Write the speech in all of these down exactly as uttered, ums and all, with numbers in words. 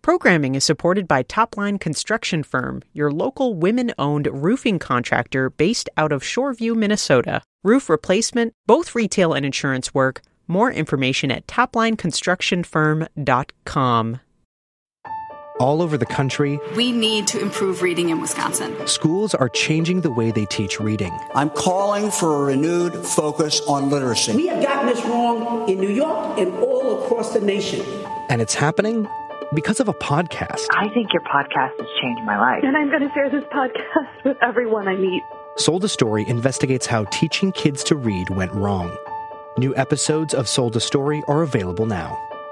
Programming is supported by Topline Construction Firm, your local women-owned roofing contractor based out of Shoreview, Minnesota. Roof replacement, both retail and insurance work. More information at topline construction firm dot com. All over the country, we need to improve reading in Wisconsin. Schools are changing the way they teach reading. I'm calling for a renewed focus on literacy. We have gotten this wrong in New York and all across the nation. And it's happening because of a podcast. I think your podcast has changed my life. And I'm going to share this podcast with everyone I meet. Sold a Story investigates how teaching kids to read went wrong. New episodes of Sold a Story are available now.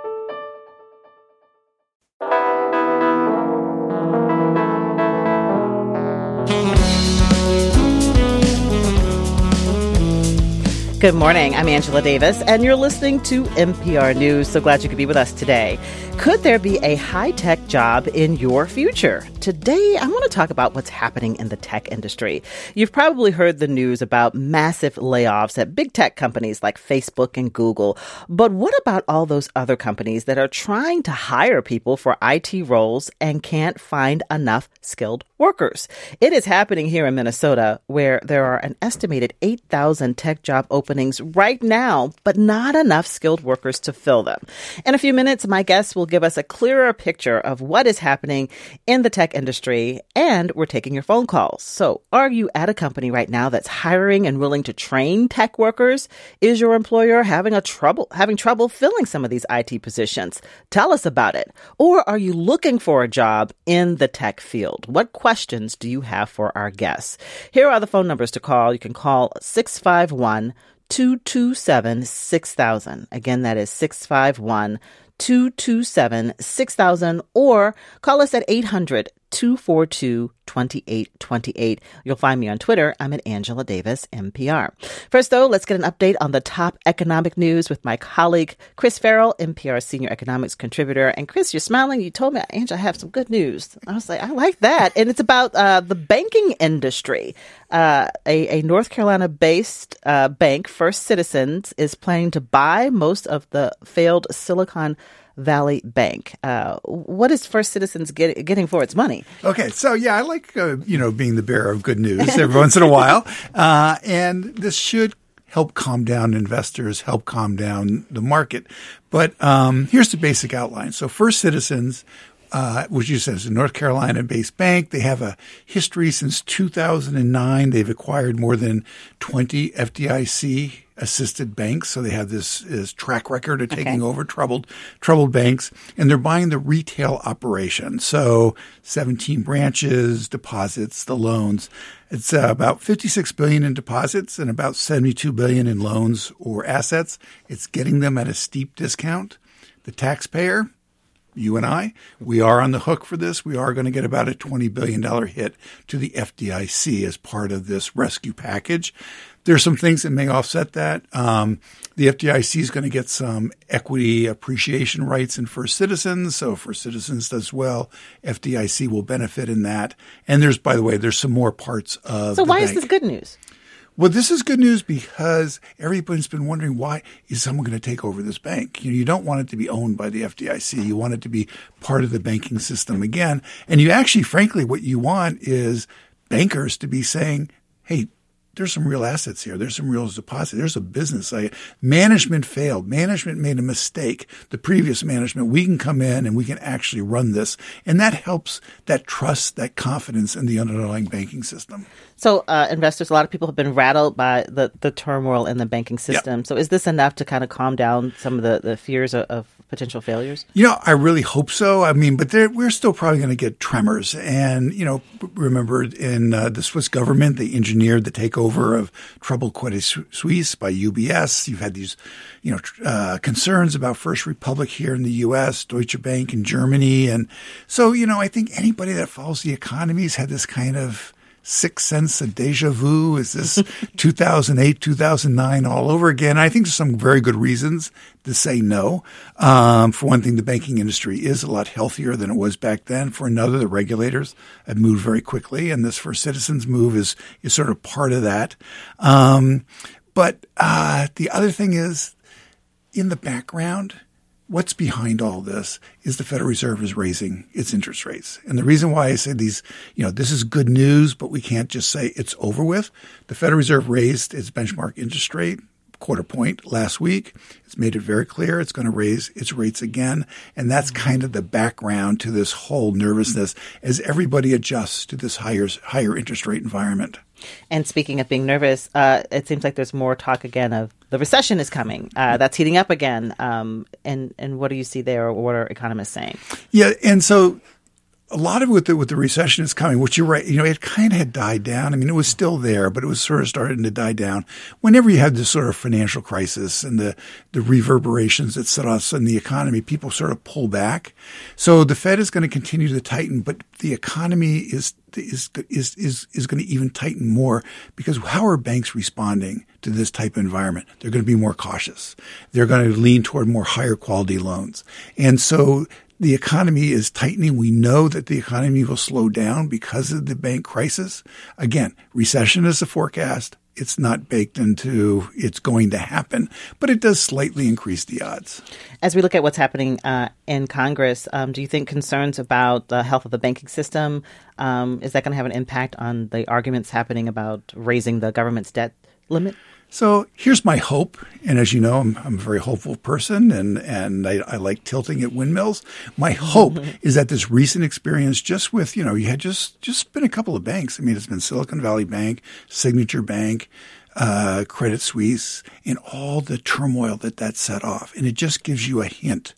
Good morning. I'm Angela Davis, and you're listening to N P R News. So glad you could be with us today. Could there be a high-tech job in your future? Today, I want to talk about what's happening in the tech industry. You've probably heard the news about massive layoffs at big tech companies like Facebook and Google. But what about all those other companies that are trying to hire people for I T roles and can't find enough skilled workers? It is happening here in Minnesota, where there are an estimated eight thousand tech job openings right now, but not enough skilled workers to fill them. In a few minutes, my guests will give us a clearer picture of what is happening in the tech industry, and we're taking your phone calls. So are you at a company right now that's hiring and willing to train tech workers? Is your employer having a trouble having trouble filling some of these I T positions? Tell us about it. Or are you looking for a job in the tech field? What questions do you have for our guests? Here are the phone numbers to call. You can call six five one, two two seven, six thousand. Again, that is six five one, two two seven, six thousand, or call us at eight hundred, two four two, two eight two eight. You'll find me on Twitter. I'm at Angela Davis, N P R. First, though, let's get an update on the top economic news with my colleague, Chris Farrell, N P R senior economics contributor. And Chris, you're smiling. You told me, Angela, I have some good news. I was like, I like that. And it's about uh, the banking industry. Uh, a, a North Carolina-based uh, bank, First Citizens, is planning to buy most of the failed Silicon Valley Bank. Uh, what is First Citizens get, getting for its money? Okay, so yeah, I like uh, you know being the bearer of good news every once in a while, uh, and this should help calm down investors, help calm down the market. But um, here's the basic outline. So First Citizens, Uh, which you said is a North Carolina-based bank. They have a history since two thousand nine. They've acquired more than twenty F D I C-assisted banks, so they have this, this track record of taking okay. over troubled troubled banks, and they're buying the retail operation. So seventeen branches, deposits, the loans. It's uh, about fifty-six billion dollars in deposits and about seventy-two billion dollars in loans or assets. It's getting them at a steep discount. The taxpayer, you and I, we are on the hook for this. We are going to get about a twenty billion dollars hit to the F D I C as part of this rescue package. There's some things that may offset that. Um, the F D I C is going to get some equity appreciation rights in First Citizens. So if First Citizens does well, F D I C will benefit in that. And there's, by the way, there's some more parts of So the why bank. is this good news? Well, this is good news because everybody's been wondering, why is someone going to take over this bank? You know, you don't want it to be owned by the F D I C. You want it to be part of the banking system again. And you actually, frankly, what you want is bankers to be saying, hey, there's some real assets here. There's some real deposits. There's a business. I, management failed. Management made a mistake. The previous management, we can come in and we can actually run this. And that helps that trust, that confidence in the underlying banking system. So uh, investors, a lot of people have been rattled by the, the turmoil in the banking system. Yep. So is this enough to kind of calm down some of the, the fears of, of potential failures? You know, I really hope so. I mean, but there, we're still probably going to get tremors. And, you know, remember in uh, the Swiss government, they engineered the takeover of troubled Credit Suisse by U B S. You've had these, you know, uh, concerns about First Republic here in the U S, Deutsche Bank in Germany. And so, you know, I think anybody that follows the economy has had this kind of sixth sense of deja vu. Is this two thousand eight, two thousand nine all over again? I think there's some very good reasons to say no. Um, for one thing, the banking industry is a lot healthier than it was back then. For another, the regulators have moved very quickly, and this First Citizens move is is sort of part of that. Um, but uh, the other thing is, in the background, what's behind all this is the Federal Reserve is raising its interest rates. And the reason why I say these, you know, this is good news, but we can't just say it's over with. The Federal Reserve raised its benchmark interest rate quarter point last week. It's made it very clear it's going to raise its rates again. And that's kind of the background to this whole nervousness as everybody adjusts to this higher, higher interest rate environment. And speaking of being nervous, uh, it seems like there's more talk again of the recession is coming. Uh, that's heating up again. Um, and, and what do you see there, or what are economists saying? Yeah, and so a lot of it with the, with the recession is coming, which you're right. You know, it kind of had died down. I mean, it was still there, but it was sort of starting to die down. Whenever you have this sort of financial crisis and the, the reverberations that set off in the economy, people sort of pull back. So the Fed is going to continue to tighten, but the economy is is is is, is going to even tighten more, because how are banks responding to this type of environment? They're going to be more cautious. They're going to lean toward more higher quality loans. And so the economy is tightening. We know that the economy will slow down because of the bank crisis. Again, recession is a forecast. It's not baked into it's going to happen, but it does slightly increase the odds. As we look at what's happening uh, in Congress, um, do you think concerns about the health of the banking system, um, is that going to have an impact on the arguments happening about raising the government's debt limit? So here's my hope. And as you know, I'm, I'm a very hopeful person, and, and I, I like tilting at windmills. My hope is that this recent experience just with, you know, you had just, just been a couple of banks. I mean, it's been Silicon Valley Bank, Signature Bank, uh, Credit Suisse, and all the turmoil that that set off. And it just gives you a hint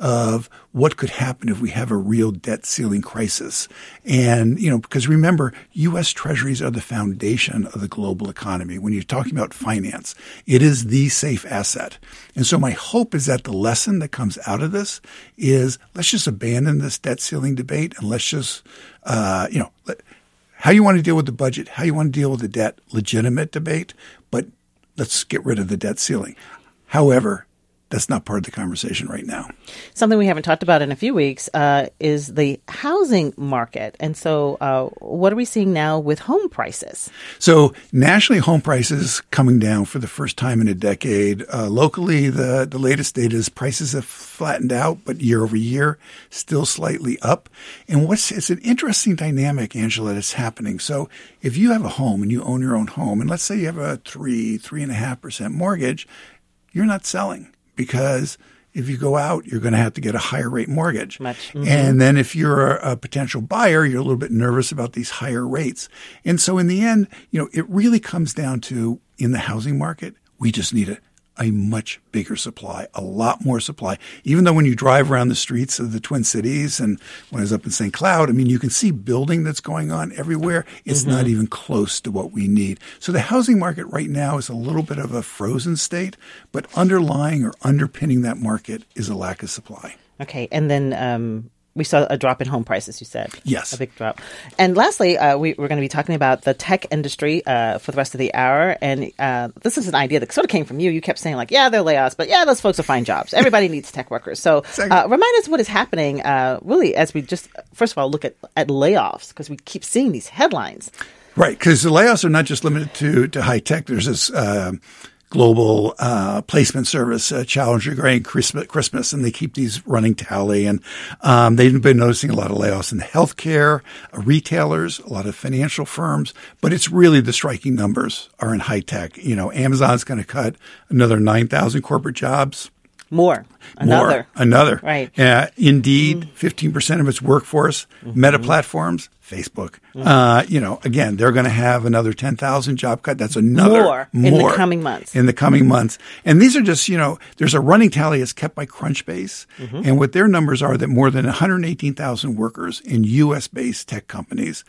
of what could happen if we have a real debt ceiling crisis. And, you know, because remember, U S Treasuries are the foundation of the global economy. When you're talking about finance, it is the safe asset. And so my hope is that the lesson that comes out of this is let's just abandon this debt ceiling debate, and let's just, uh, you know, let, how you want to deal with the budget, how you want to deal with the debt, legitimate debate, but let's get rid of the debt ceiling. However, that's not part of the conversation right now. Something we haven't talked about in a few weeks uh, is the housing market. And so uh, what are we seeing now with home prices? So nationally, home prices coming down for the first time in a decade. Uh, locally, the, the latest data is prices have flattened out, but year over year, still slightly up. And what's it's an interesting dynamic, Angela, that's happening. So if you have a home and you own your own home, and let's say you have a three, three and a half percent mortgage, you're not selling. Because if you go out, you're going to have to get a higher rate mortgage. Much. Mm-hmm. And then if you're a, a potential buyer, you're a little bit nervous about these higher rates. And so in the end, you know, it really comes down to, in the housing market, we just need a, a much bigger supply, a lot more supply. Even though when you drive around the streets of the Twin Cities, and when I was up in Saint Cloud, I mean, you can see building that's going on everywhere. It's mm-hmm. not even close to what we need. So the housing market right now is a little bit of a frozen state, but underlying or underpinning that market is a lack of supply. Okay. And then um, we saw a drop in home prices, you said. Yes. A big drop. And lastly, uh, we, we're going to be talking about the tech industry uh, for the rest of the hour. And uh, this is an idea that sort of came from you. You kept saying, like, yeah, there are layoffs, but yeah, those folks will find jobs. Everybody needs tech workers. So uh, remind us what is happening, uh, really, as we just, first of all, look at, at layoffs, because we keep seeing these headlines. Right, because the layoffs are not just limited to, to high tech. There's this uh, global uh, placement service, uh, Challenger Gray Christmas, Christmas, and they keep these running tally. And um, they've been noticing a lot of layoffs in the healthcare, uh, retailers, a lot of financial firms. But it's really the striking numbers are in high tech. You know, Amazon's going to cut another nine thousand corporate jobs. More. Another. More. Another. Right. Uh, Indeed, mm. fifteen percent of its workforce, mm-hmm. Meta Platforms, Facebook. Mm. Uh, you know, again, they're going to have another ten thousand job cut. That's another more, more in the coming months. In the coming months. And these are just, you know, there's a running tally that's kept by Crunchbase. Mm-hmm. And what their numbers are that more than one hundred eighteen thousand workers in U S-based tech companies,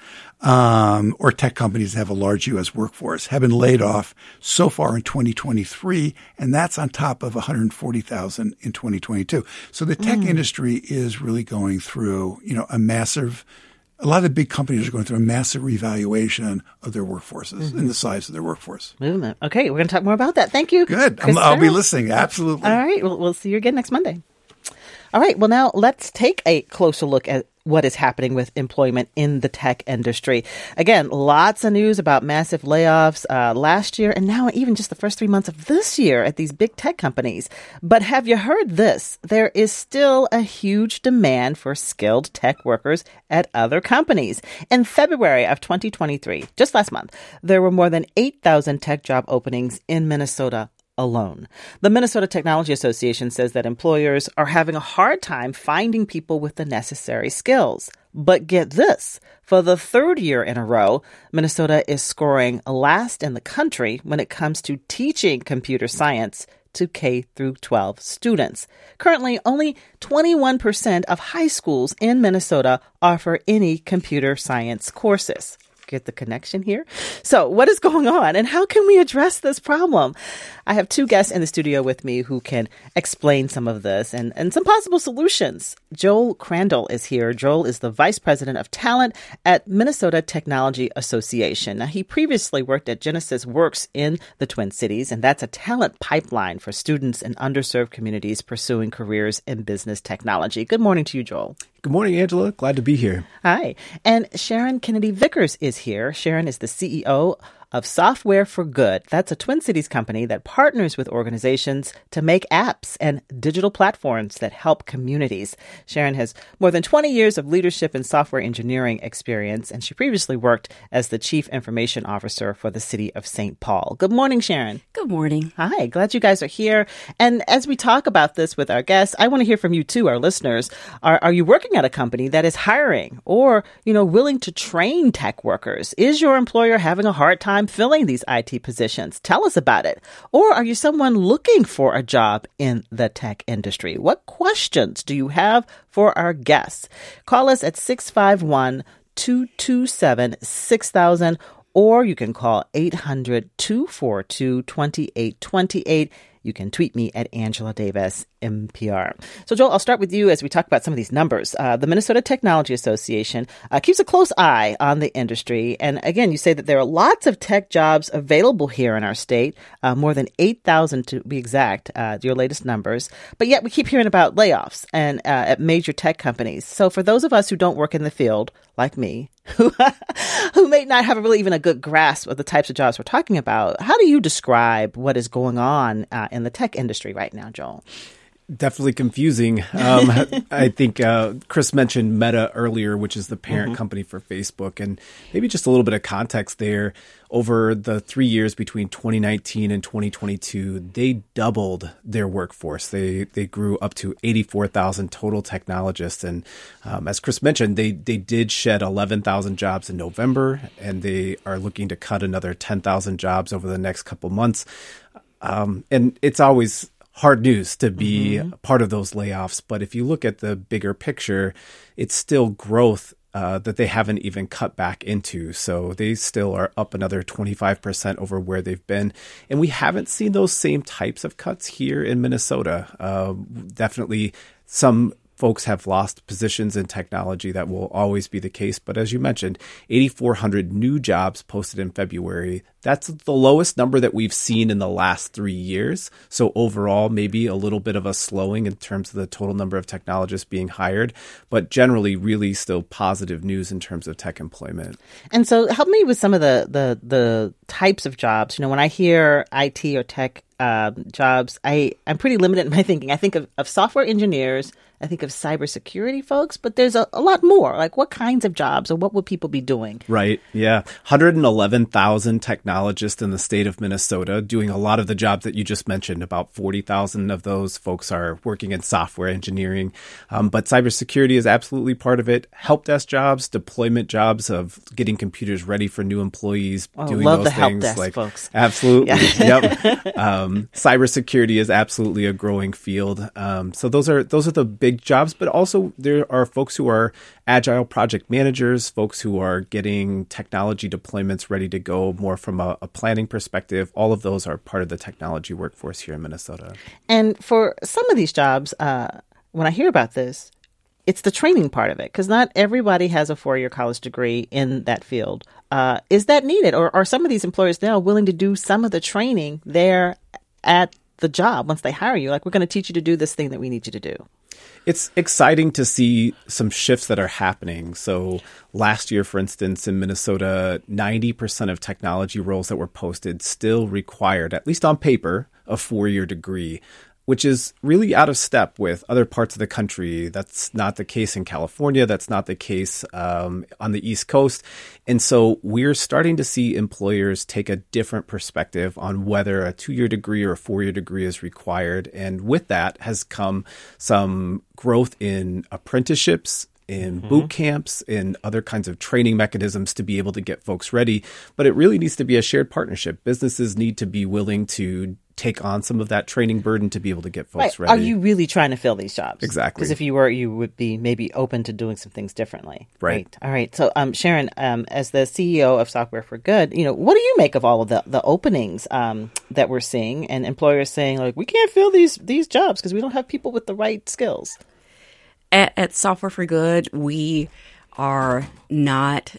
um, or tech companies that have a large U S workforce, have been laid off so far in twenty twenty-three. And that's on top of one hundred forty thousand in twenty twenty-two. So the tech mm. industry is really going through, you know, a massive A lot of the big companies are going through a massive reevaluation of their workforces mm-hmm. and the size of their workforce. Movement. Okay, we're going to talk more about that. Thank you. Good. I'll be listening. Absolutely. All right. Well, we'll see you again next Monday. All right. Well, now let's take a closer look at what is happening with employment in the tech industry. Again, lots of news about massive layoffs uh, last year and now even just the first three months of this year at these big tech companies. But have you heard this? There is still a huge demand for skilled tech workers at other companies. In February of twenty twenty-three, just last month, there were more than eight thousand tech job openings in Minnesota alone. The Minnesota Technology Association says that employers are having a hard time finding people with the necessary skills. But get this, for the third year in a row, Minnesota is scoring last in the country when it comes to teaching computer science to K through twelve students. Currently, only twenty-one percent of high schools in Minnesota offer any computer science courses. Get the connection here? So what is going on and how can we address this problem? I have two guests in the studio with me who can explain some of this and, and some possible solutions. Joel Crandall is here. Joel is the Vice President of Talent at Minnesota Technology Association. Now, he previously worked at Genesis Works in the Twin Cities, and that's a talent pipeline for students in underserved communities pursuing careers in business technology. Good morning to you, Joel. Good morning, Angela. Glad to be here. Hi. And Sharon Kennedy Vickers is here. Sharon is the C E O of Software for Good. That's a Twin Cities company that partners with organizations to make apps and digital platforms that help communities. Sharon has more than twenty years of leadership and software engineering experience, and she previously worked as the Chief Information Officer for the city of Saint Paul. Good morning, Sharon. Good morning. Hi, glad you guys are here. And as we talk about this with our guests, I want to hear from you too, our listeners. Are, are you working at a company that is hiring or, you know, willing to train tech workers? Is your employer having a hard time filling these I T positions? Tell us about it. Or are you someone looking for a job in the tech industry? What questions do you have for our guests? Call us at six five one, two two seven, six thousand, or you can call eight hundred, two four two, two eight two eight. You can tweet me at Angela Davis, N P R. So, Joel, I'll start with you as we talk about some of these numbers. Uh, the Minnesota Technology Association uh, keeps a close eye on the industry. And again, you say that there are lots of tech jobs available here in our state, uh, more than eight thousand to be exact, uh, your latest numbers. But yet we keep hearing about layoffs and uh, at major tech companies. So for those of us who don't work in the field, like me, who, who may not have really even a good grasp of the types of jobs we're talking about, how do you describe what is going on uh, in the tech industry right now, Joel? Definitely confusing. Um, I think uh, Chris mentioned Meta earlier, which is the parent mm-hmm. company for Facebook. And maybe just a little bit of context there. Over the three years between twenty nineteen and twenty twenty-two, they doubled their workforce. They they grew up to eighty-four thousand total technologists. And um, as Chris mentioned, they, they did shed eleven thousand jobs in November, and they are looking to cut another ten thousand jobs over the next couple months. Um, and it's always hard news to be mm-hmm. part of those layoffs. But if you look at the bigger picture, it's still growth uh, that they haven't even cut back into. So they still are up another twenty-five percent over where they've been. And we haven't seen those same types of cuts here in Minnesota. Uh, definitely some folks have lost positions in technology. That will always be the case. But as you mentioned, eighty-four hundred new jobs posted in February. That's the lowest number that we've seen in the last three years. So overall, maybe a little bit of a slowing in terms of the total number of technologists being hired, but generally really still positive news in terms of tech employment. And so help me with some of the, the, the types of jobs. You know, when I hear I T or tech uh, jobs, I, I'm pretty limited in my thinking. I think of, of software engineers, I think of cybersecurity folks, but there's a, a lot more. Like what kinds of jobs or what would people be doing? Right. Yeah. one hundred eleven thousand technologists in the state of Minnesota doing a lot of the jobs that you just mentioned. About forty thousand of those folks are working in software engineering. Um, but cybersecurity is absolutely part of it. Help desk jobs, deployment jobs of getting computers ready for new employees, oh, doing love those the things. Help desk, like, folks. Absolutely. Yep. Um, cybersecurity is absolutely a growing field. Um, so those are those are the big jobs, but also there are folks who are agile project managers, folks who are getting technology deployments ready to go more from a, a planning perspective. All of those are part of the technology workforce here in Minnesota. And for some of these jobs, uh, when I hear about this, it's the training part of it, because not everybody has a four-year college degree in that field. Uh, is that needed? Or are some of these employers now willing to do some of the training there at the job once they hire you? Like, we're going to teach you to do this thing that we need you to do. It's exciting to see some shifts that are happening. So last year, for instance, in Minnesota, ninety percent of technology roles that were posted still required, at least on paper, a four-year degree, which is really out of step with other parts of the country. That's not the case in California. That's not the case um, on the East Coast. And so we're starting to see employers take a different perspective on whether a two-year degree or a four-year degree is required. And with that has come some growth in apprenticeships, in mm-hmm. boot camps, in other kinds of training mechanisms to be able to get folks ready. But it really needs to be a shared partnership. Businesses need to be willing to take on some of that training burden to be able to get folks right. ready. Are you really trying to fill these jobs? Exactly. Because if you were, you would be maybe open to doing some things differently. Right. right. All right. So, um, Sharon, um, as the C E O of Software for Good, you know, what do you make of all of the, the openings um, that we're seeing and employers saying, like, we can't fill these these jobs because we don't have people with the right skills? At, at Software for Good, we are not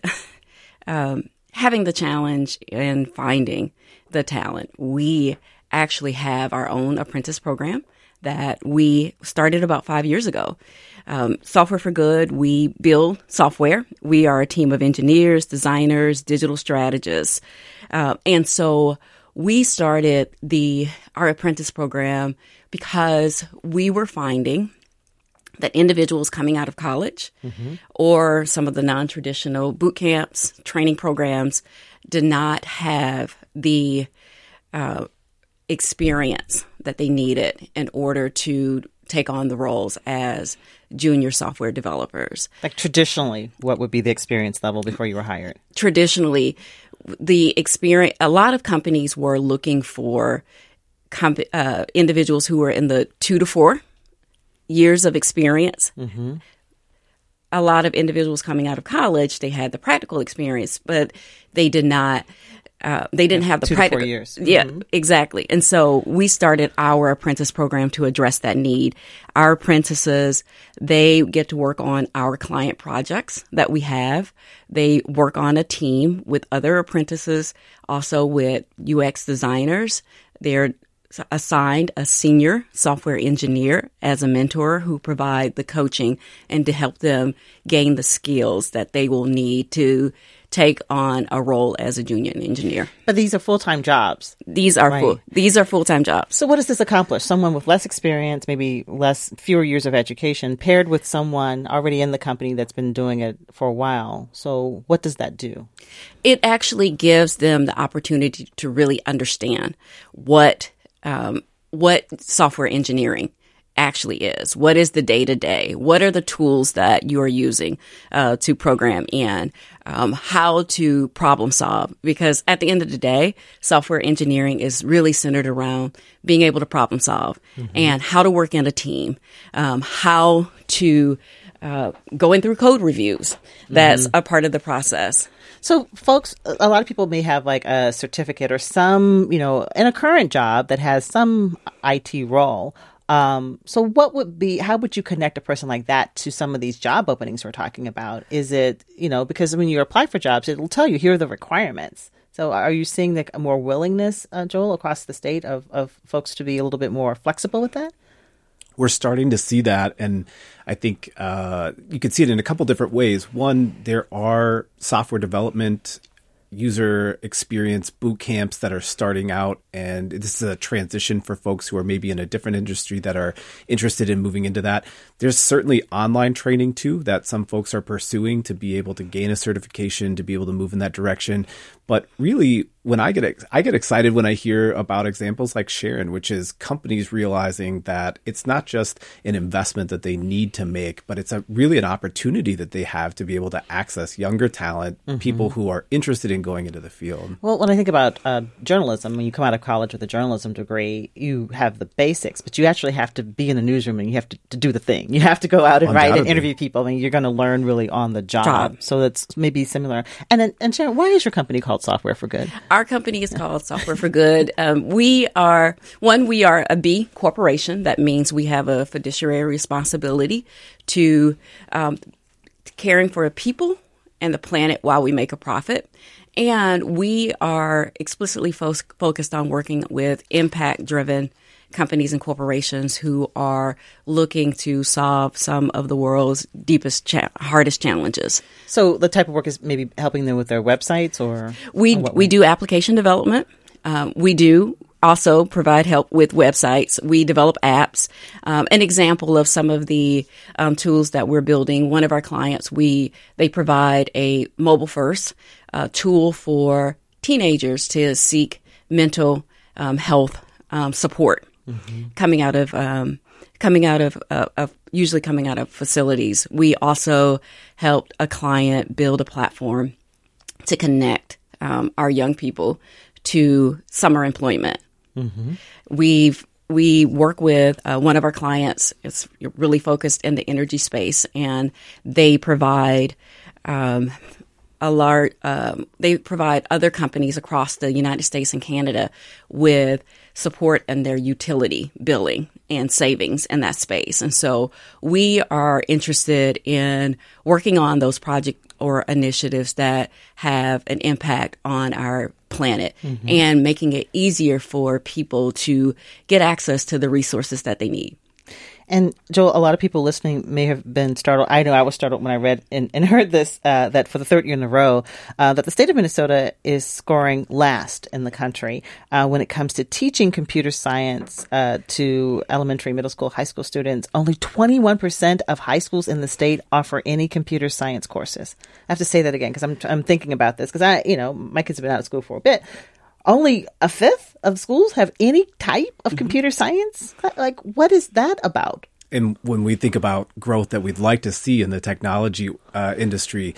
um, having the challenge in finding the talent. We actually have our own apprentice program that we started about five years ago. Um, Software for Good, we build software. We are a team of engineers, designers, digital strategists. Uh, and so we started the our apprentice program because we were finding that individuals coming out of college mm-hmm. or some of the non-traditional boot camps, training programs did not have the uh, experience that they needed in order to take on the roles as junior software developers. Like traditionally, what would be the experience level before you were hired? Traditionally, the experience, a lot of companies were looking for comp- uh, individuals who were in the two to four years of experience. Mm-hmm. A lot of individuals coming out of college, they had the practical experience, but they did not Uh, they didn't have the two practical. to four years. Yeah, mm-hmm. exactly. And so we started our apprentice program to address that need. Our apprentices, they get to work on our client projects that we have. They work on a team with other apprentices, also with U X designers. They're assigned a senior software engineer as a mentor who provide the coaching and to help them gain the skills that they will need to take on a role as a junior engineer. But these are full-time jobs. These are right. full. These are full-time jobs. So what does this accomplish? Someone with less experience, maybe less, fewer years of education, paired with someone already in the company that's been doing it for a while. So what does that do? It actually gives them the opportunity to really understand what um, what software engineering actually is. What is the day-to-day? What are the tools that you are using uh, to program in? Um, how to problem solve? Because at the end of the day, software engineering is really centered around being able to problem solve mm-hmm. and how to work in a team, um, how to uh, going through code reviews. That's mm-hmm. a part of the process. So, folks, a lot of people may have like a certificate or some, you know, in a current job that has some I T role. Um, so what would be, how would you connect a person like that to some of these job openings we're talking about? Is it, you know, because when you apply for jobs, it'll tell you, here are the requirements. So are you seeing the, a more willingness, uh, Joel, across the state of, of folks to be a little bit more flexible with that? We're starting to see that. And I think uh, you can see it in a couple different ways. One, there are software development user experience boot camps that are starting out, and this is a transition for folks who are maybe in a different industry that are interested in moving into that. There's certainly online training too that some folks are pursuing to be able to gain a certification, to be able to move in that direction. But really, when I get ex- I get excited when I hear about examples like Sharon, which is companies realizing that it's not just an investment that they need to make, but it's a really an opportunity that they have to be able to access younger talent, mm-hmm. people who are interested in going into the field. Well, when I think about uh, journalism, when you come out of college with a journalism degree, you have the basics, but you actually have to be in the newsroom and you have to, to do the thing. You have to go out and write and interview people. I mean, you're going to learn really on the job. job. So that's maybe similar. And then, and Sharon, why is your company called Software for Good? Our company is called Software for Good. Um, we are, one, we are a B corporation. That means we have a fiduciary responsibility to um, caring for people and the planet while we make a profit. And we are explicitly fo- focused on working with impact-driven companies and corporations who are looking to solve some of the world's deepest, cha- hardest challenges. So the type of work is maybe helping them with their websites, or we or we do application development. Um, we do also provide help with websites. We develop apps. Um, an example of some of the um, tools that we're building, one of our clients, we they provide a mobile-first uh, tool for teenagers to seek mental um, health um, support mm-hmm. coming out of um, coming out of, uh, of usually coming out of facilities. We also helped a client build a platform to connect um, our young people to summer employment. Mm-hmm. We've we work with uh, one of our clients. It's really focused in the energy space, and they provide um, a large. Um, they provide other companies across the United States and Canada with support in their utility billing and savings in that space. And so we are interested in working on those projects or initiatives that have an impact on our planet mm-hmm. and making it easier for people to get access to the resources that they need. And Joel, a lot of people listening may have been startled. I know I was startled when I read and, and heard this, uh, that for the third year in a row, uh, that the state of Minnesota is scoring last in the country uh, when it comes to teaching computer science uh, to elementary, middle school, high school students. Only twenty-one percent of high schools in the state offer any computer science courses. I have to say that again because I'm, I'm thinking about this because I, you know, my kids have been out of school for a bit. Only a fifth of schools have any type of mm-hmm. computer science? Like, what is that about? And when we think about growth that we'd like to see in the technology uh, industry,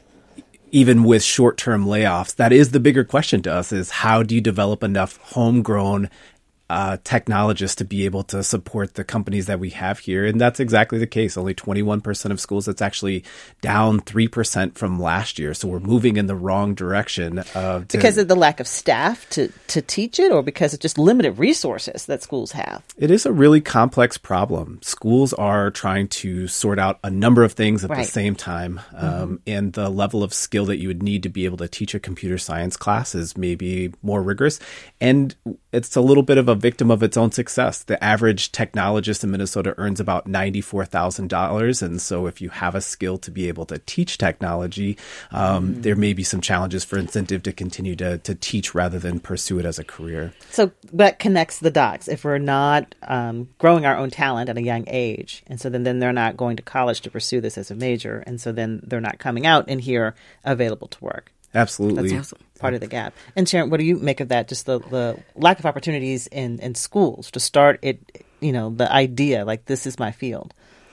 even with short-term layoffs, that is the bigger question to us is how do you develop enough homegrown uh, technologists to be able to support the companies that we have here? And that's exactly the case. Only twenty-one percent of schools. That's actually down three percent from last year. So we're moving in the wrong direction. Uh, to, because of the lack of staff to, to teach it or because of just limited resources that schools have? It is a really complex problem. Schools are trying to sort out a number of things at right. the same time. Um, mm-hmm. And the level of skill that you would need to be able to teach a computer science class is maybe more rigorous. And it's a little bit of a victim of its own success. The average technologist in Minnesota earns about ninety-four thousand dollars. And so if you have a skill to be able to teach technology, um, mm. there may be some challenges for incentive to continue to, to teach rather than pursue it as a career. So that connects the dots. If we're not um, growing our own talent at a young age, and so then, then they're not going to college to pursue this as a major, and so then they're not coming out and here available to work. Absolutely. That's awesome. Part of the gap. And Sharon, what do you make of that? Just the, the lack of opportunities in, in schools to start it, you know, the idea like this is my field.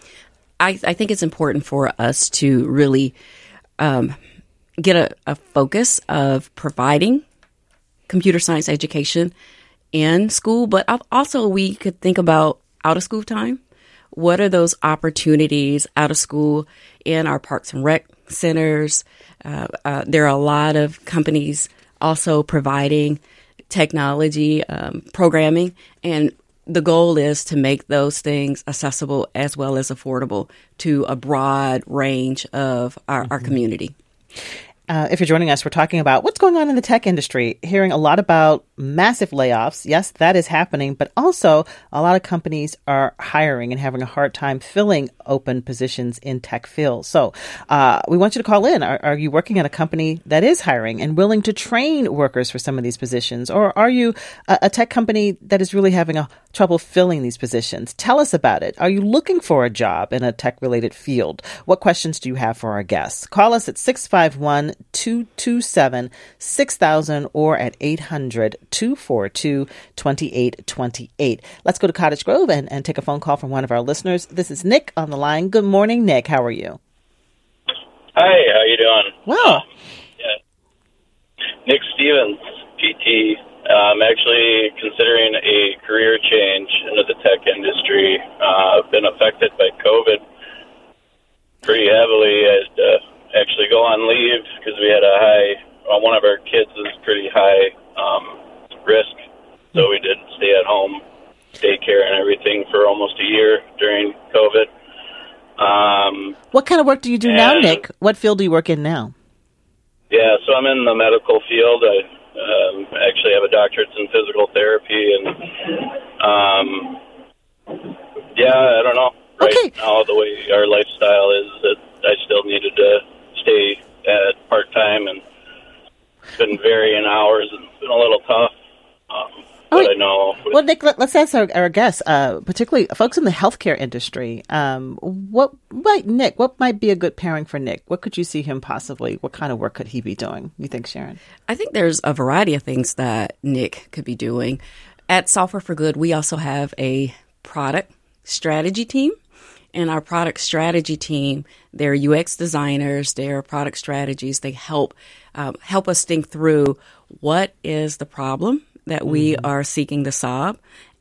I, I think it's important for us to really um, get a, a focus of providing computer science education in school, but also we could think about out of school time. What are those opportunities out of school in our parks and rec centers? Uh, uh, there are a lot of companies also providing technology um, programming, and the goal is to make those things accessible as well as affordable to a broad range of our, mm-hmm. our community. Uh, if you're joining us, we're talking about what's going on in the tech industry, hearing a lot about massive layoffs. Yes, that is happening, but also a lot of companies are hiring and having a hard time filling open positions in tech fields. So uh, we want you to call in. Are, are you working at a company that is hiring and willing to train workers for some of these positions? Or are you a, a tech company that is really having a trouble filling these positions? Tell us about it. Are you looking for a job in a tech-related field? What questions do you have for our guests? Call us at six five one, two two seven, six thousand or at eight hundred, two four two, two eight two eight. Let's go to Cottage Grove and, and take a phone call from one of our listeners. This is Nick on the line. Good morning, Nick. How are you? Hi, how you doing? Well. Uh, yeah. Nick Stevens, P T. I'm actually considering a career change into the tech industry. Uh, I've been affected by COVID pretty heavily. I had to actually go on leave because we had a high, well, one of our kids was pretty high um, risk. So we did stay at home, daycare and everything for almost a year during COVID. Um, what kind of work do you do now, Nick? What field do you work in now? Yeah, so I'm in the medical field. I um, actually have a doctorate in physical therapy, and um, yeah, I don't know. Right okay. now, the way our lifestyle is, that I still needed to stay at part-time, and it's been varying hours, and it's been a little tough. Um, but I know. Well, Nick, let, let's ask our, our guests, uh, particularly folks in the healthcare industry. Um, what might Nick? What might be a good pairing for Nick? What could you see him possibly? What kind of work could he be doing? You think, Sharon? I think there's a variety of things that Nick could be doing. At Software for Good, we also have a product strategy team. And our product strategy team, they're U X designers, they're product strategies. They help um, help us think through what is the problem that we mm-hmm. are seeking to solve,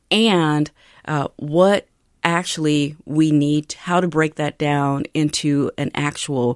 and uh, what actually we need, how to break that down into an actual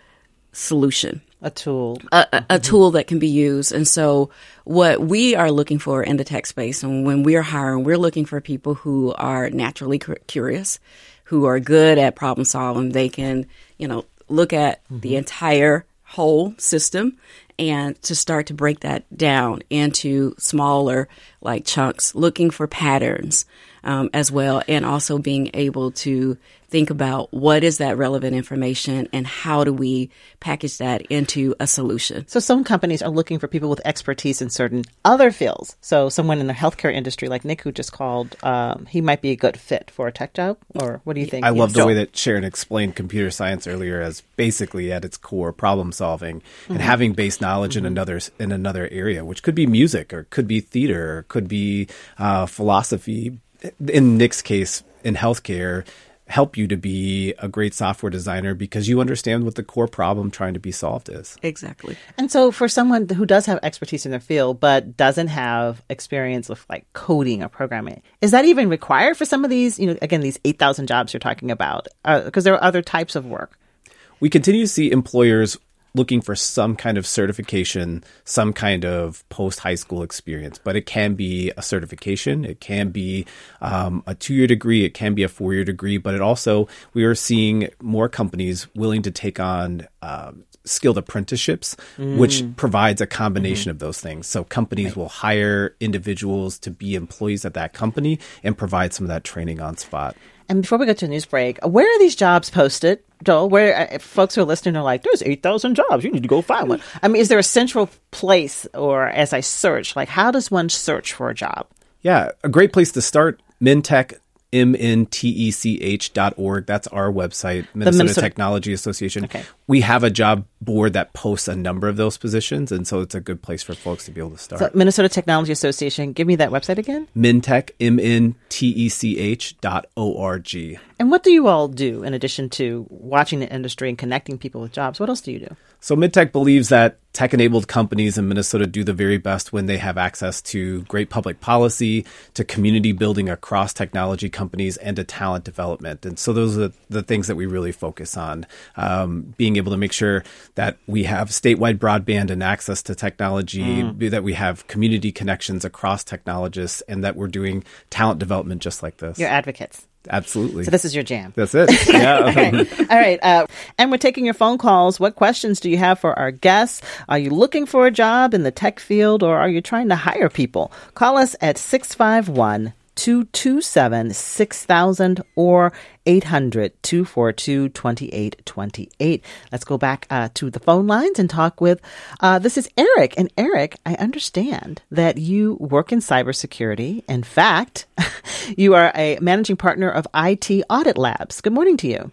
solution. A tool. A, a, mm-hmm. a tool that can be used. And so what we are looking for in the tech space, and when we're hiring, we're looking for people who are naturally cu- curious, who are good at problem solving. They can, you know, look at mm-hmm. the entire whole system and to start to break that down into smaller like chunks, looking for patterns um, as well, and also being able to think about what is that relevant information and how do we package that into a solution. So some companies are looking for people with expertise in certain other fields. So someone in the healthcare industry like Nick, who just called, um, he might be a good fit for a tech job? Or what do you think? I love yeah. the way that Sharon explained computer science earlier as basically at its core problem solving mm-hmm. and having base knowledge mm-hmm. in another in another area, which could be music or could be theater or could be uh, philosophy. In Nick's case, in healthcare, help you to be a great software designer because you understand what the core problem trying to be solved is. Exactly. And so for someone who does have expertise in their field but doesn't have experience with like coding or programming, is that even required for some of these, you know, again, these eight thousand jobs you're talking about? Because uh, there are other types of work. We continue to see employers looking for some kind of certification, some kind of post-high school experience. But it can be a certification. It can be um, a two-year degree. It can be a four-year degree. But it also, we are seeing more companies willing to take on um, skilled apprenticeships, mm. which provides a combination mm-hmm. of those things. So companies right. will hire individuals to be employees at that company and provide some of that training on spot. And before we go to a news break, where are these jobs posted, Joel? Where if folks who are listening are like, there's eight thousand jobs. You need to go find one. I mean, is there a central place, or as I search, like how does one search for a job? Yeah, a great place to start, Mintech, M N T E C H dot org. That's our website, Minnesota, Minnesota Technology Association. Okay. We have a job board that posts a number of those positions, and so it's a good place for folks to be able to start. So Minnesota Technology Association, give me that website again. Mintech, M N T E C H dot O R G. And what do you all do in addition to watching the industry and connecting people with jobs? What else do you do? So Mintech believes that tech-enabled companies in Minnesota do the very best when they have access to great public policy, to community building across technology companies, and to talent development. And so those are the things that we really focus on, um, being able to make sure that we have statewide broadband and access to technology, mm. that we have community connections across technologists, and that we're doing talent development just like this. You're advocates. Absolutely. So this is your jam. That's it. Yeah. All right. All right. Uh, and we're taking your phone calls. What questions do you have for our guests? Are you looking for a job in the tech field, or are you trying to hire people? Call us at six five one, two two seven, six thousand or eight hundred, two four two, two eight two eight. Let's go back uh, to the phone lines and talk with, uh, this is Eric. And Eric, I understand that you work in cybersecurity. In fact, you are a managing partner of I T Audit Labs. Good morning to you.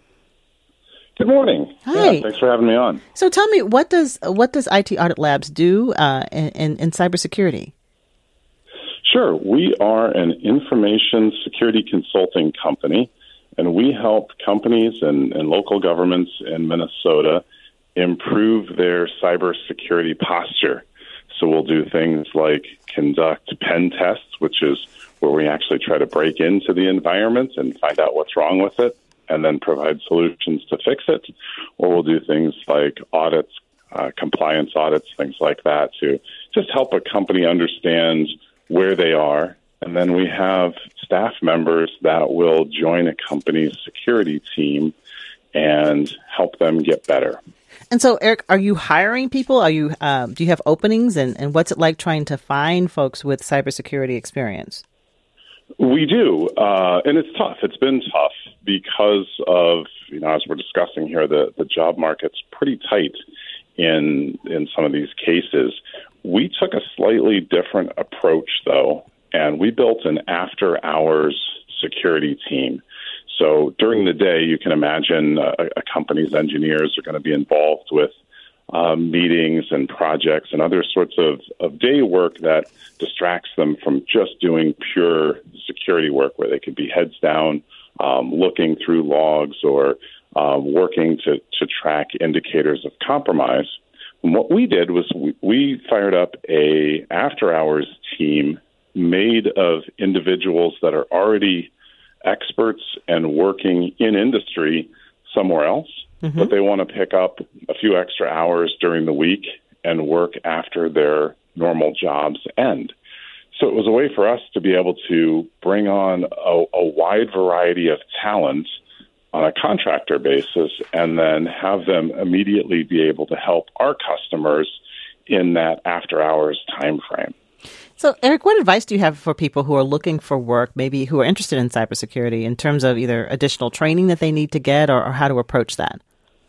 Good morning. Hi. Yeah, thanks for having me on. So tell me, what does what does I T Audit Labs do uh, in, in, in cybersecurity? Sure. We are an information security consulting company, and we help companies and, and local governments in Minnesota improve their cybersecurity posture. So we'll do things like conduct pen tests, which is where we actually try to break into the environment and find out what's wrong with it and then provide solutions to fix it. Or we'll do things like audits, uh, compliance audits, things like that to just help a company understand where they are. And then we have staff members that will join a company's security team and help them get better. And so, Eric, are you hiring people? Are you um, do you have openings, and, and what's it like trying to find folks with cybersecurity experience? We do, uh, and it's tough. It's been tough because of, you know, as we're discussing here, the, the job market's pretty tight in in some of these cases. We took a slightly different approach, though, and we built an after-hours security team. So during the day, you can imagine a, a company's engineers are going to be involved with um, meetings and projects and other sorts of, of day work that distracts them from just doing pure security work, where they could be heads down, um, looking through logs or um, working to, to track indicators of compromise. And what we did was we, we fired up a after-hours team made of individuals that are already experts and working in industry somewhere else, mm-hmm. but they want to pick up a few extra hours during the week and work after their normal jobs end. So it was a way for us to be able to bring on a, a wide variety of talent on a contractor basis and then have them immediately be able to help our customers in that after-hours time frame. So, Eric, what advice do you have for people who are looking for work, maybe who are interested in cybersecurity, in terms of either additional training that they need to get or, or how to approach that?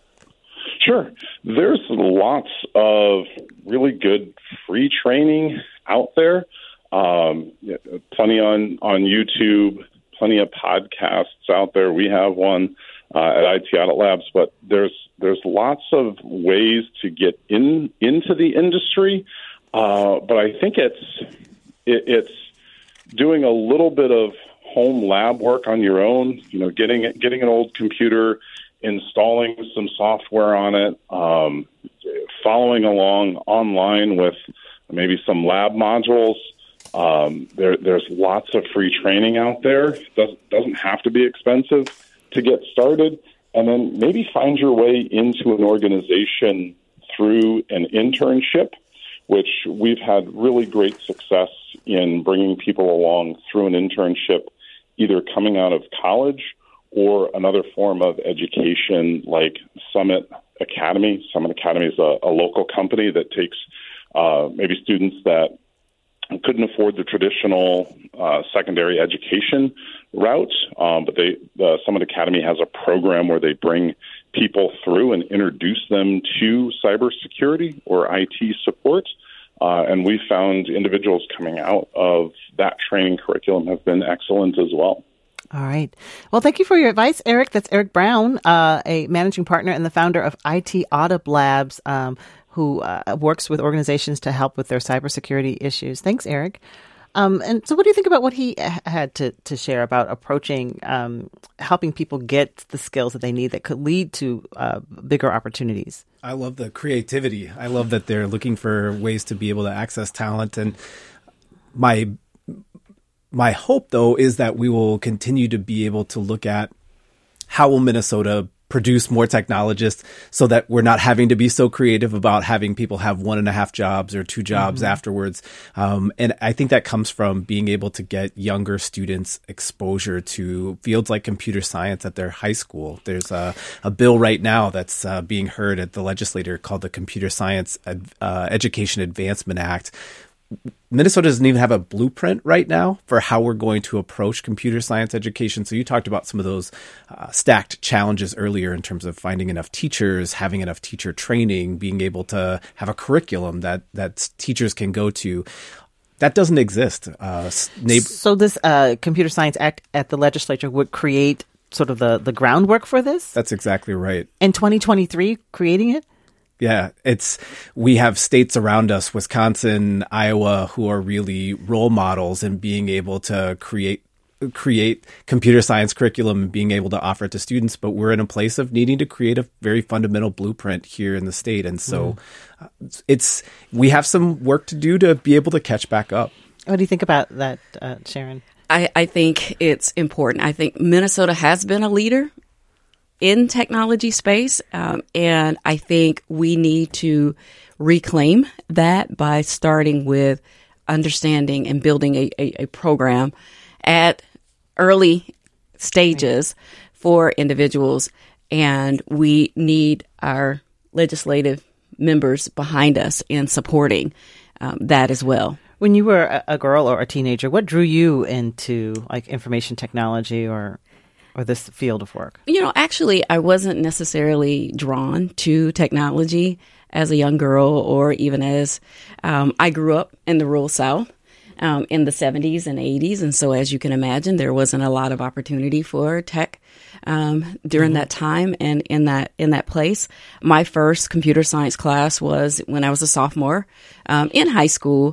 Sure. There's lots of really good free training out there, um, plenty on, on YouTube, plenty of podcasts out there. We have one uh, at I T Audit Labs, but there's there's lots of ways to get in into the industry. Uh, but I think it's it, it's doing a little bit of home lab work on your own. You know, getting getting an old computer, installing some software on it, um, following along online with maybe some lab modules. Um, there, there's lots of free training out there. It doesn't doesn't have to be expensive to get started, and then maybe find your way into an organization through an internship, which we've had really great success in bringing people along through an internship, either coming out of college or another form of education like Summit Academy. Summit Academy is a, a local company that takes uh, maybe students that couldn't afford the traditional uh, secondary education route, um, but they the Summit Academy has a program where they bring people through and introduce them to cybersecurity or I T support. Uh, and we found individuals coming out of that training curriculum have been excellent as well. All right. Well, thank you for your advice, Eric. That's Eric Brown, uh, a managing partner and the founder of I T Audit Labs, um, who uh, works with organizations to help with their cybersecurity issues. Thanks, Eric. Um, and so what do you think about what he had to, to share about approaching, um, helping people get the skills that they need that could lead to uh, bigger opportunities? I love the creativity. I love that they're looking for ways to be able to access talent. And my my hope, though, is that we will continue to be able to look at how will Minnesota produce more technologists so that we're not having to be so creative about having people have one and a half jobs or two jobs mm-hmm. afterwards. Um, and I think that comes from being able to get younger students exposure to fields like computer science at their high school. There's a, a bill right now that's uh, being heard at the legislature called the Computer Science uh, Education Advancement Act. Minnesota doesn't even have a blueprint right now for how we're going to approach computer science education. So you talked about some of those uh, stacked challenges earlier in terms of finding enough teachers, having enough teacher training, being able to have a curriculum that, that teachers can go to. That doesn't exist. Uh, neighbor- so this uh, Computer Science Act at the legislature would create sort of the, the groundwork for this? That's exactly right. In twenty twenty-three, creating it? Yeah, it's we have states around us, Wisconsin, Iowa, who are really role models in being able to create create computer science curriculum and being able to offer it to students. But we're in a place of needing to create a very fundamental blueprint here in the state. And so mm. it's we have some work to do to be able to catch back up. What do you think about that, uh, Sharon? I, I think it's important. I think Minnesota has been a leader in technology space, um, and I think we need to reclaim that by starting with understanding and building a, a, a program at early stages for individuals. And we need our legislative members behind us and supporting um, that as well. When you were a, a girl or a teenager, what drew you into like information technology or or this field of work? You know, actually, I wasn't necessarily drawn to technology as a young girl, or even as um, I grew up in the rural South um, in the seventies and eighties. And so, as you can imagine, there wasn't a lot of opportunity for tech um, during mm-hmm. that time and in that in that place. My first computer science class was when I was a sophomore um, in high school,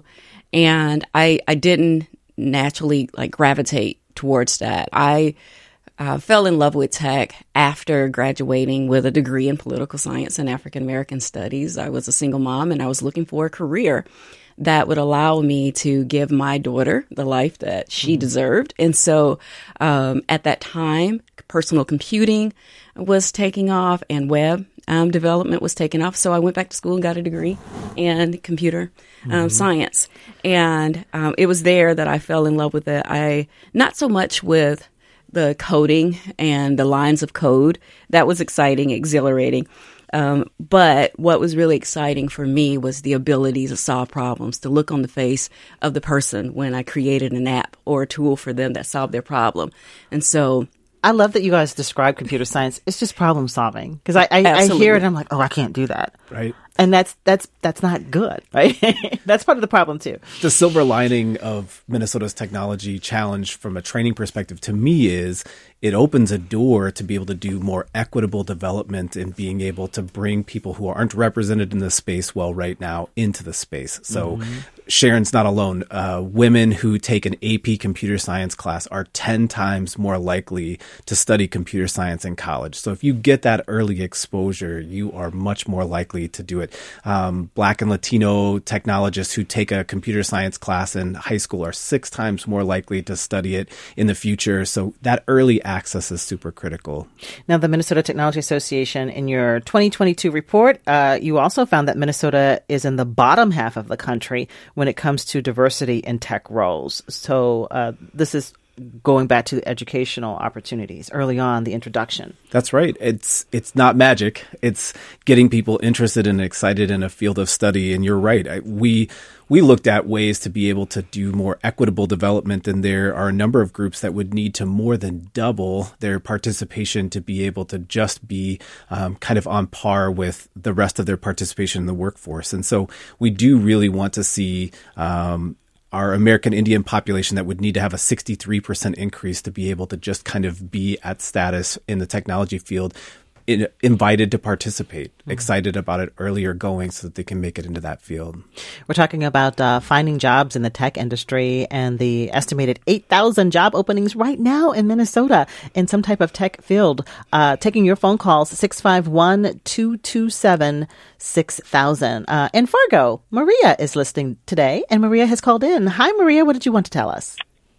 and I, I didn't naturally like gravitate towards that. I Uh, fell in love with tech after graduating with a degree in political science and African American studies. I was a single mom, and I was looking for a career that would allow me to give my daughter the life that she mm-hmm. deserved. And so um, at that time, personal computing was taking off and web um, development was taking off. So I went back to school and got a degree in computer um, mm-hmm. science. And um, it was there that I fell in love with it. I not so much with the coding and the lines of code. That was exciting, exhilarating. Um, but what was really exciting for me was the ability to solve problems, to look on the face of the person when I created an app or a tool for them that solved their problem. And so I love that you guys describe computer science. It's just problem solving. Because I, I, I hear it and I'm like, oh, I can't do that. Right. And that's that's that's not good, right? That's part of the problem, too. The silver lining of Minnesota's technology challenge from a training perspective to me is it opens a door to be able to do more equitable development and being able to bring people who aren't represented in the space well right now into the space. So mm-hmm. Sharon's not alone. Uh, women who take an A P computer science class are ten times more likely to study computer science in college. So if you get that early exposure, you are much more likely to do it. Um, Black and Latino technologists who take a computer science class in high school are six times more likely to study it in the future. So that early access is super critical. Now, the Minnesota Technology Association, in your twenty twenty-two report, uh, you also found that Minnesota is in the bottom half of the country when it comes to diversity in tech roles. So uh, this is going back to the educational opportunities early on, the introduction. That's right. It's it's not magic. It's getting people interested and excited in a field of study. And you're right. I, we we looked at ways to be able to do more equitable development. And there are a number of groups that would need to more than double their participation to be able to just be um, kind of on par with the rest of their participation in the workforce. And so we do really want to see um, our American Indian population that would need to have a sixty-three percent increase to be able to just kind of be at status in the technology field, in, invited to participate, mm-hmm. excited about it earlier going so that they can make it into that field. We're talking about uh, finding jobs in the tech industry and the estimated eight thousand job openings right now in Minnesota in some type of tech field. Uh, taking your phone calls, six five one, two two seven, six thousand. Uh, in Fargo, Maria is listening today, and Maria has called in. Hi, Maria. What did you want to tell us?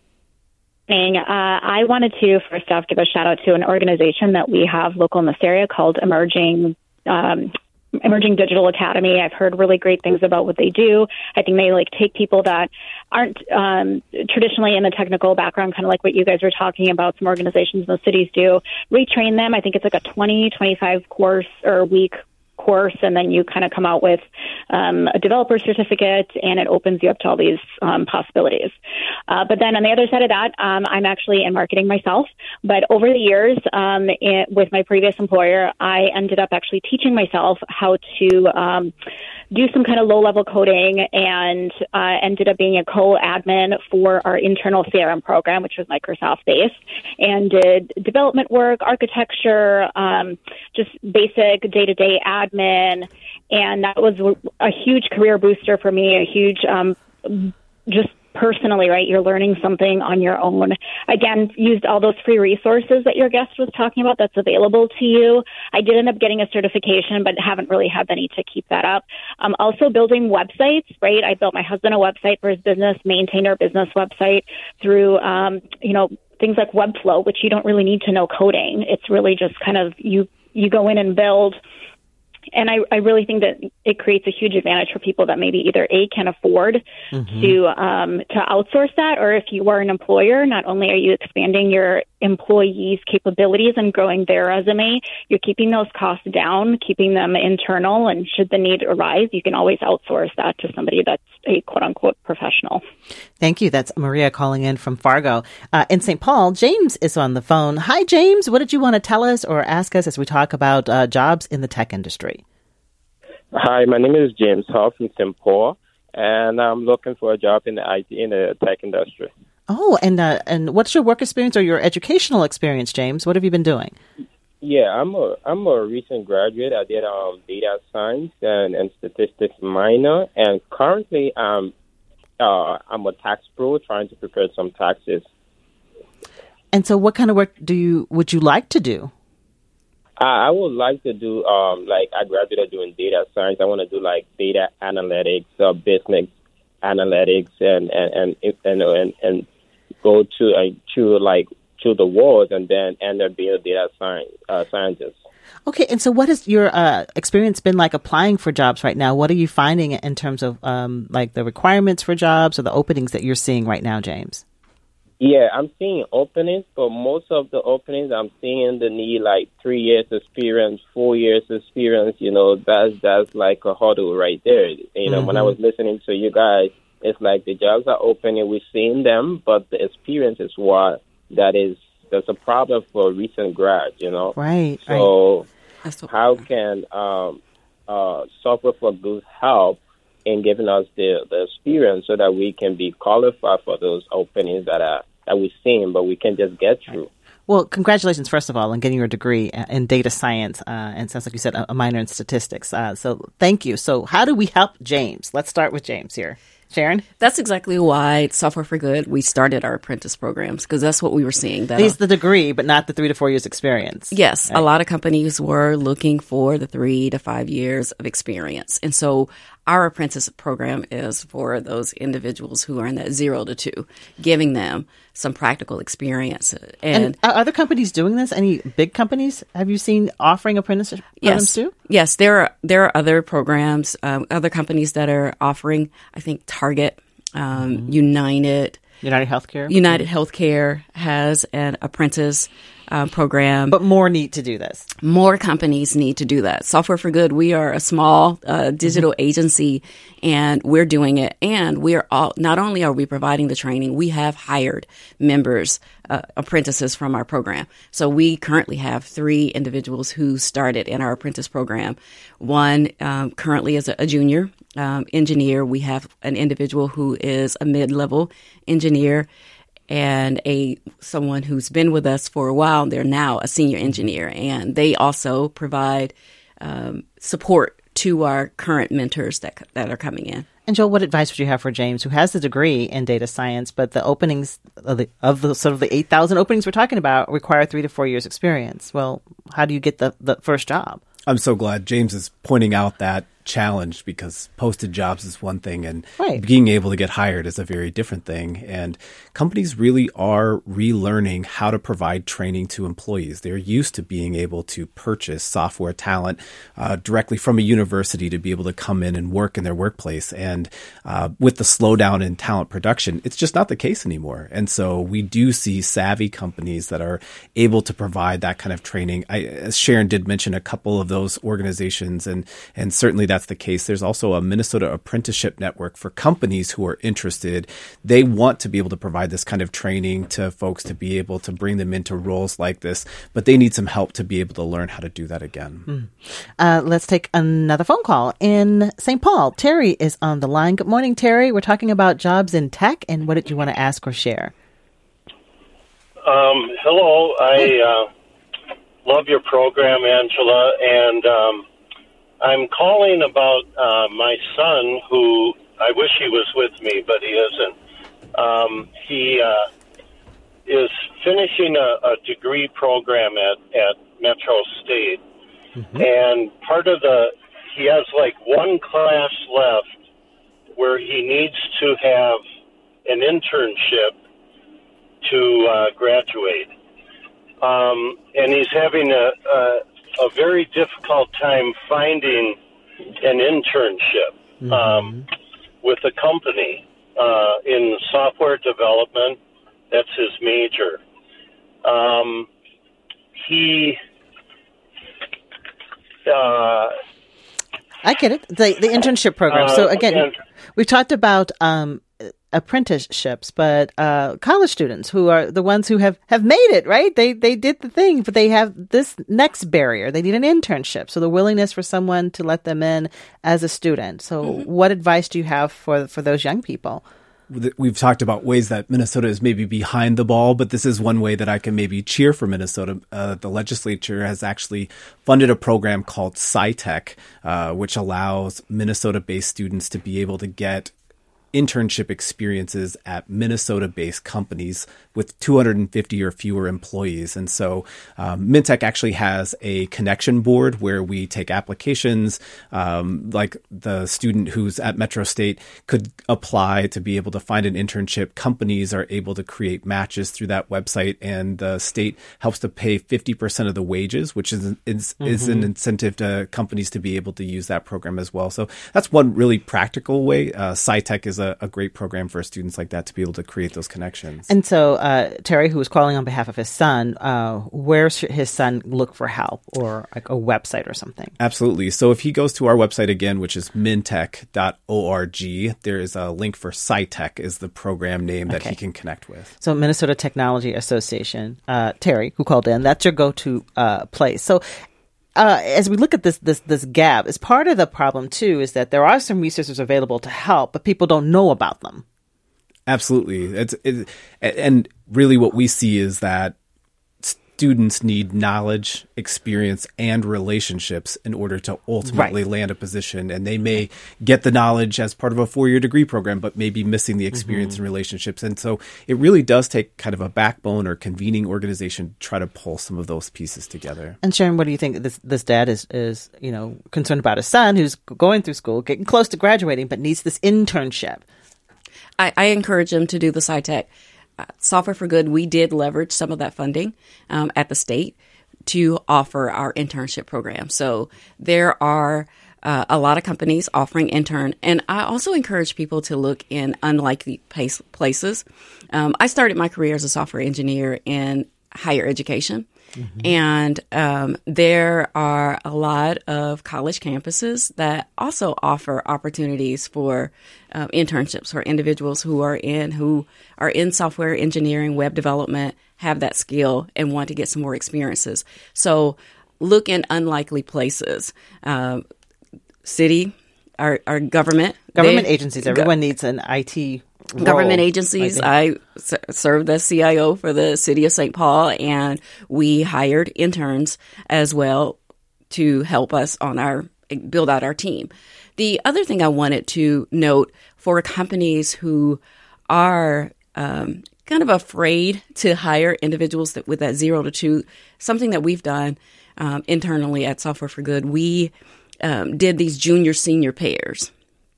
Uh, I wanted to first off give a shout out to an organization that we have local in this area called Emerging um, Emerging Digital Academy. I've heard really great things about what they do. I think they like take people that aren't um, traditionally in the technical background, kind of like what you guys were talking about. Some organizations in the cities do retrain them. I think it's like a twenty, twenty-five course or week course, and then you kind of come out with um, a developer certificate, and it opens you up to all these um, possibilities. Uh, but then on the other side of that, um, I'm actually in marketing myself. But over the years, um, it, with my previous employer, I ended up actually teaching myself how to um, do some kind of low-level coding, and uh, ended up being a co-admin for our internal C R M program, which was Microsoft-based, and did development work, architecture, um, just basic day-to-day admin, and that was a huge career booster for me, a huge um, just personally, right? You're learning something on your own. Again, used all those free resources that your guest was talking about that's available to you. I did end up getting a certification, but haven't really had any to keep that up. Um, also building websites, right? I built my husband a website for his business, maintained our business website through, um, you know, things like Webflow, which you don't really need to know coding. It's really just kind of you, you go in and build and I, I really think that it creates a huge advantage for people that maybe either A, can afford mm-hmm. to um, to outsource that, or if you are an employer, not only are you expanding your employees' capabilities and growing their resume, you're keeping those costs down, keeping them internal, and should the need arise, you can always outsource that to somebody that's a quote-unquote professional. Thank you. That's Maria calling in from Fargo. Uh, in Saint Paul, James is on the phone. Hi, James. What did you want to tell us or ask us as we talk about uh, jobs in the tech industry? Hi, my name is James Huff from Saint Paul, and I'm looking for a job in the I T in the tech industry. Oh, and uh, and what's your work experience or your educational experience, James? What have you been doing? Yeah, I'm a I'm a recent graduate. I did um data science and, and statistics minor, and currently um uh I'm a tax pro trying to prepare some taxes. And so, what kind of work do you would you like to do? I, I would like to do um like I graduated doing data science. I want to do like data analytics, uh, business analytics, and and and and, and, and go to uh, to like. to the world and then end up being a data science, uh, scientist. Okay, and so what has your uh, experience been like applying for jobs right now? What are you finding in terms of um, like the requirements for jobs or the openings that you're seeing right now, James? Yeah, I'm seeing openings, but most of the openings I'm seeing the need like three years experience, four years experience. You know, that's that's like a hurdle right there. You know, mm-hmm. when I was listening to you guys, it's like the jobs are opening, we're seeing them, but the experience is what that is, there's a problem for recent grads, you know? Right. So right. how can um, uh, Software for Good help in giving us the, the experience so that we can be qualified for those openings that are that we're seeing, but we can just get through? Well, congratulations, first of all, on getting your degree in data science, uh, and sounds like you said a minor in statistics. Uh, so thank you. So how do we help James? Let's start with James here. Sharon? That's exactly why Software for Good, we started our apprentice programs, because that's what we were seeing. That It's the degree, but not the three to four years experience. Yes. Right. A lot of companies were looking for the three to five years of experience. And so our apprentice program is for those individuals who are in that zero to two, giving them some practical experience. And, and are other companies doing this? Any big companies have you seen offering apprenticeship programs yes, too? Yes, there are there are other programs, um, other companies that are offering. I think Target, um, mm-hmm. United, United Healthcare, United Healthcare has an apprentice uh, program. But more need to do this. More companies need to do that. Software for Good, we are a small uh, digital mm-hmm. agency, and we're doing it. And we are all, not only are we providing the training, we have hired members, uh, apprentices from our program. So we currently have three individuals who started in our apprentice program. One um, currently is a, a junior um, engineer. We have an individual who is a mid-level engineer, and a someone who's been with us for a while. They're now a senior engineer, and they also provide um, support to our current mentors that that are coming in. And Joel, what advice would you have for James, who has the degree in data science, but the openings of the, of the sort of the eight thousand openings we're talking about require three to four years experience? Well, how do you get the, the first job? I'm so glad James is pointing out that challenge, because posted jobs is one thing and right. being able to get hired is a very different thing. And companies really are relearning how to provide training to employees. They're used to being able to purchase software talent uh, directly from a university to be able to come in and work in their workplace. And uh, with the slowdown in talent production, it's just not the case anymore. And so we do see savvy companies that are able to provide that kind of training. I, as Sharon did mention a couple of those organizations, and, and certainly that's the case. There's also a Minnesota Apprenticeship Network for companies who are interested. They want to be able to provide this kind of training to folks to be able to bring them into roles like this, but they need some help to be able to learn how to do that again. Mm. Uh, let's take another phone call in Saint Paul. Terry is on the line. Good morning, Terry. We're talking about jobs in tech, and what did you want to ask or share? Um, hello. I uh, love your program, Angela, and um, I'm calling about uh, my son, who I wish he was with me, but he isn't. Um, he uh, is finishing a, a degree program at, at Metro State, mm-hmm. and part of the, he has like one class left where he needs to have an internship to uh, graduate. Um, and he's having a, a a very difficult time finding an internship Mm-hmm. um, with a company uh, in software development. That's his major. Um, he, uh, I get it. The the internship program. So Uh, again, and- we've talked about um, apprenticeships, but uh, college students who are the ones who have, have made it, right? They they did the thing, but they have this next barrier. They need an internship. So the willingness for someone to let them in as a student. So Mm-hmm. what advice do you have for for those young people? We've talked about ways that Minnesota is maybe behind the ball, but this is one way that I can maybe cheer for Minnesota. Uh, the legislature has actually funded a program called SciTech, uh, which allows Minnesota-based students to be able to get internship experiences at Minnesota-based companies with two hundred fifty or fewer employees. And so um, Mintech actually has a connection board where we take applications, um, like the student who's at Metro State could apply to be able to find an internship. Companies are able to create matches through that website, and the state helps to pay fifty percent of the wages, which is, is, mm-hmm. is an incentive to companies to be able to use that program as well. So that's one really practical way. Uh, SciTech is a A, a great program for students like that to be able to create those connections. And so uh, Terry, who was calling on behalf of his son, uh, where should his son look for help, or like a website or something? Absolutely. So if he goes to our website again, which is mintech dot org, there is a link for SciTech is the program name that Okay. he can connect with. So Minnesota Technology Association, uh, Terry, who called in, that's your go-to uh, place. So Uh, as we look at this, this, this gap, is part of the problem too, is that there are some resources available to help, but people don't know about them. Absolutely. It's, it, and really what we see is that students need knowledge, experience, and relationships in order to ultimately Right. land a position. And they may get the knowledge as part of a four-year degree program, but may be missing the experience Mm-hmm. and relationships. And so it really does take kind of a backbone or convening organization to try to pull some of those pieces together. And Sharon, what do you think? This this dad is is you know concerned about his son who's going through school, getting close to graduating, but needs this internship. I, I encourage him to do the SciTech. Uh, Software for Good, we did leverage some of that funding um, at the state to offer our internship program. So there are uh, a lot of companies offering intern. And I also encourage people to look in unlikely place, places. Um, I started my career as a software engineer in higher education. Mm-hmm. And um, there are a lot of college campuses that also offer opportunities for uh, internships for individuals who are in who are in software engineering, web development, have that skill, and want to get some more experiences. So look in unlikely places. Uh, city, our, our government. Government they, agencies. Everyone go- needs an I T role, Government agencies. I, I s- served as C I O for the city of Saint Paul, and we hired interns as well to help us on our build out our team. The other thing I wanted to note for companies who are um, kind of afraid to hire individuals that with that zero to two, something that we've done um, internally at Software for Good, we um, did these junior senior pairs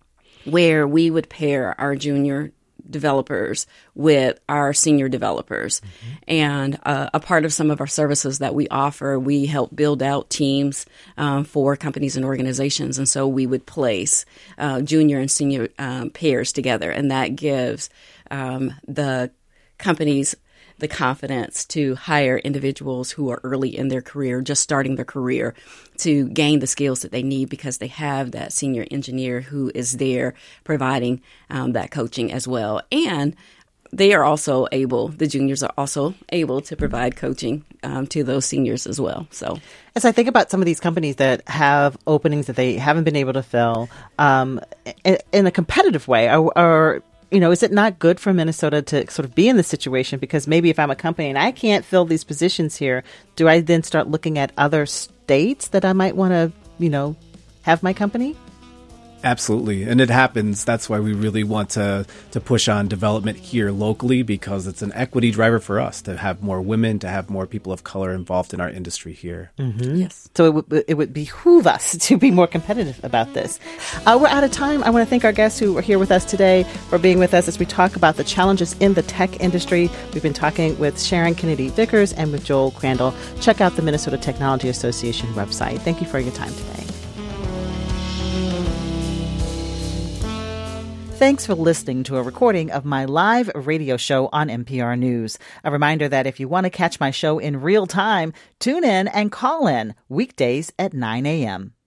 where we would pair our junior developers with our senior developers. Mm-hmm. And uh, a part of some of our services that we offer, we help build out teams um, for companies and organizations. And so we would place uh, junior and senior um, pairs together. And that gives um, the companies the confidence to hire individuals who are early in their career, just starting their career, to gain the skills that they need because they have that senior engineer who is there providing um, that coaching as well. And they are also able, the juniors are also able to provide coaching um, to those seniors as well. So as I think about some of these companies that have openings that they haven't been able to fill um, in, in a competitive way, or, or you know, is it not good for Minnesota to sort of be in this situation? Because maybe if I'm a company and I can't fill these positions here, do I then start looking at other states that I might want to, you know, have my company? Absolutely. And it happens. That's why we really want to, to push on development here locally, because it's an equity driver for us to have more women, to have more people of color involved in our industry here. Mm-hmm. Yes. So it would, it would behoove us to be more competitive about this. Uh, we're out of time. I want to thank our guests who are here with us today for being with us as we talk about the challenges in the tech industry. We've been talking with Sharon Kennedy Vickers and with Joel Crandall. Check out the Minnesota Technology Association website. Thank you for your time today. Thanks for listening to a recording of my live radio show on N P R News. A reminder that if you want to catch my show in real time, tune in and call in weekdays at nine a.m.